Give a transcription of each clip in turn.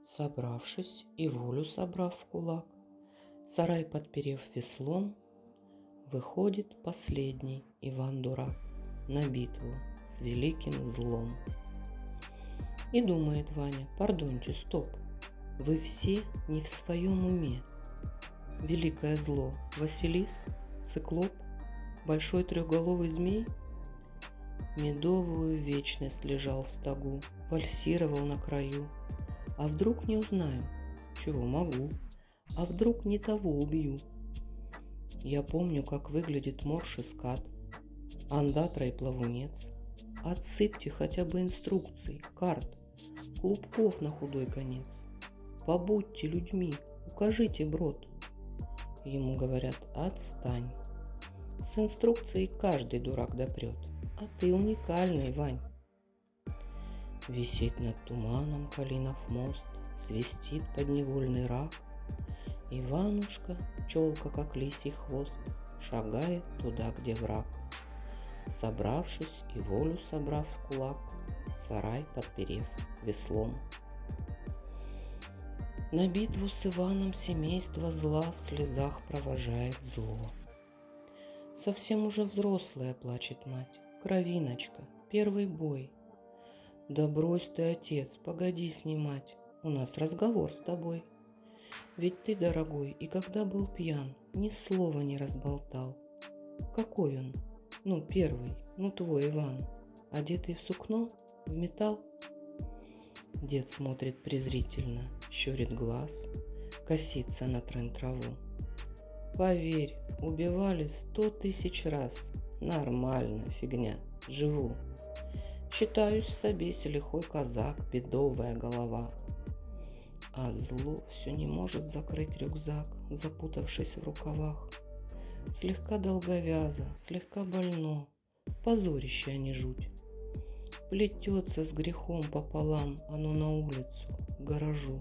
Собравшись и волю собрав в кулак, сарай подперев веслом, выходит последний Иван-дурак на битву с великим злом. И думает Ваня: пардоньте, стоп, вы все не в своем уме. Великое зло — Василиск, Циклоп, большой трехголовый змей? Медовую вечность лежал в стогу, вальсировал на краю. А вдруг не узнаю? Чего могу? А вдруг не того убью? Я помню, как выглядит морж и скат, андатра и плавунец. Отсыпьте хотя бы инструкций, карт, клубков на худой конец. Побудьте людьми, укажите брод. Ему говорят: отстань. С инструкцией каждый дурак допрет, а ты уникальный, Вань. Висит над туманом Калинов мост, свистит подневольный рак. Иванушка, челка как лисий хвост, шагает туда, где враг. Собравшись и волю собрав в кулак, сарай подперев веслом. На битву с Иваном семейство зла в слезах провожает зло. Совсем уже взрослая плачет мать: кровиночка, первый бой. Да брось ты, отец, погоди снимать, у нас разговор с тобой. Ведь ты, дорогой, и когда был пьян, ни слова не разболтал. Какой он? Ну, первый, ну, твой Иван, одетый в сукно, в металл? Дед смотрит презрительно, щурит глаз, косится на трын-траву. Поверь, убивали 100 000 раз. Нормально, фигня, живу. Считаюсь в собесе лихой казак, бедовая голова. А зло все не может закрыть рюкзак, запутавшись в рукавах. Слегка долговязо, слегка больно, позорище, а не жуть. Плетется с грехом пополам оно на улицу, к гаражу.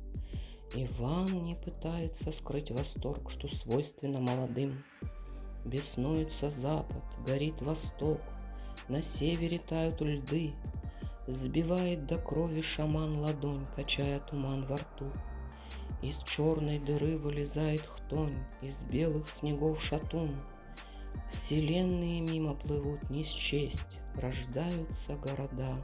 Иван не пытается скрыть восторг, что свойственно молодым. Беснуется запад, горит восток, на севере тают льды. Сбивает до крови шаман ладонь, качая туман во рту. Из черной дыры вылезает хтонь, из белых снегов шатун. Вселенные мимо плывут не счесть, рождаются города.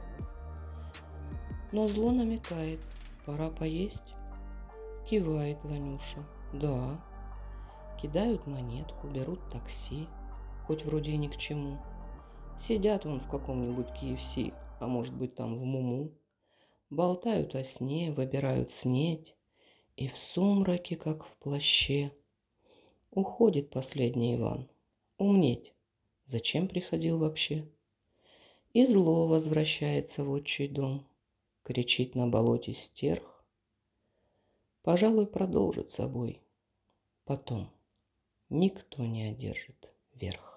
Но зло намекает: пора поесть. Кивает Ванюша: да. Кидают монетку, берут такси, хоть вроде и ни к чему. Сидят вон в каком-нибудь KFC, а может быть там в Муму. Болтают о сне, выбирают снеть. И в сумраке, как в плаще, уходит последний Иван. Умнеть. Зачем приходил вообще? И зло возвращается в отчий дом. Кричит на болоте стерх. Пожалуй, продолжит собой. Потом никто не одержит верх.